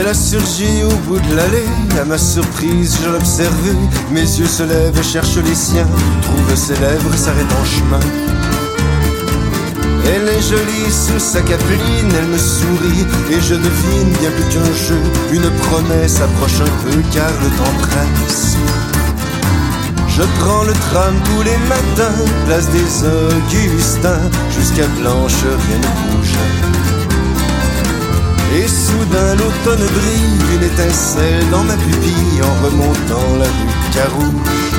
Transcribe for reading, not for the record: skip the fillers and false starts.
Elle a surgi au bout de l'allée, à ma surprise je l'observais. Mes yeux se lèvent et cherchent les siens, trouvent ses lèvres et s'arrêtent en chemin. Elle est jolie sous sa capeline, elle me sourit et je devine bien plus qu'un jeu. Une promesse approche un peu car le temps presse. Je prends le tram tous les matins, place des Augustins, jusqu'à Blanche rien ne bouge. Et soudain l'automne brille, une étincelle dans ma pupille en remontant la rue Carouge.